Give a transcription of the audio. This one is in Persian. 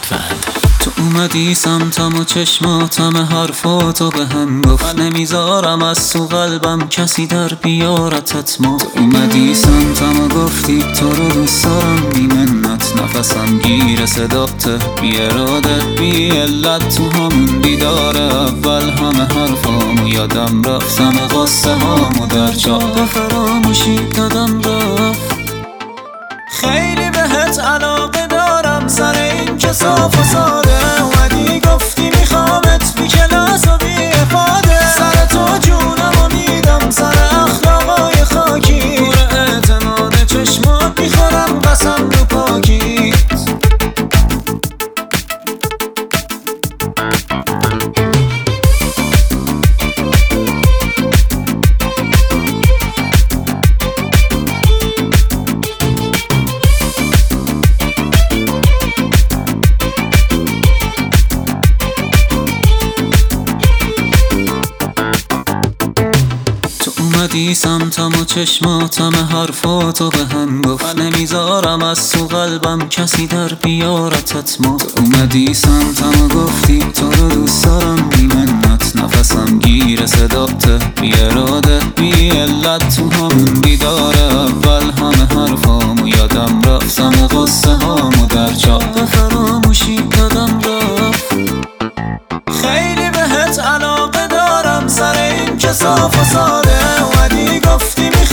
تو اومدی سمتم و چشماتم حرفاتو به هم گفت نمیذارم از تو قلبم کسی در بیارتت ما. تو اومدی سمتم و گفتی تو رو دوست دارم بی منت، نفسم گیر صداته بی اراده بی علت. تو همون دیدار اول همه حرفامو یادم رفت، همه قصه هامو در چاه فراموشی دادم رفت. خیلی بهت علاقه دارم سر این که صاف و ساده اومدی گفتی میخوامت بی کلاس و بی افاده. سر تو جونمو میدم سر اخلاقای خاکی، پور اعتماد چشمات میخورم قسم رو پاکیت. اومدی سمتم و چشماتم حرفاتو به هم گفت نمیذارم از تو قلبم کسی در بیارتت ما. تو اومدی سمتم و گفتی تو رو دوست دارم بی منت، نفسم گیر صداته بی اراده بی علت. تو همون دیدار اول همه حرفامو یادم رفت، همه قصه هامو در چاه فراموشی دادم رفت. خیلی بهت علاقه دارم سر این که صاف و ساده اومدی گفتی